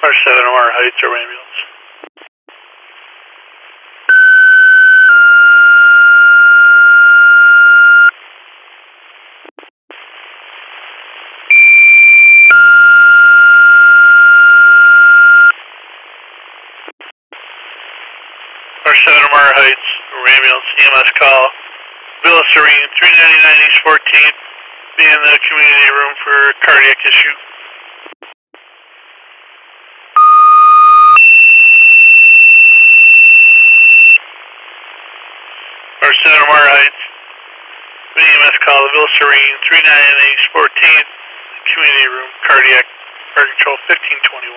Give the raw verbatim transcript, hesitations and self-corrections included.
R seven Omar Heights, our ambulance. R seven Omar Heights, our ambulance, E M S call. Villa Serene, three ninety-nine East fourteenth. Be in the community room for cardiac issue. R seven Omar Heights, E M S call, Villa Serene, three ninety-nine East fourteenth. Community room, cardiac, heart control fifteen twenty-one.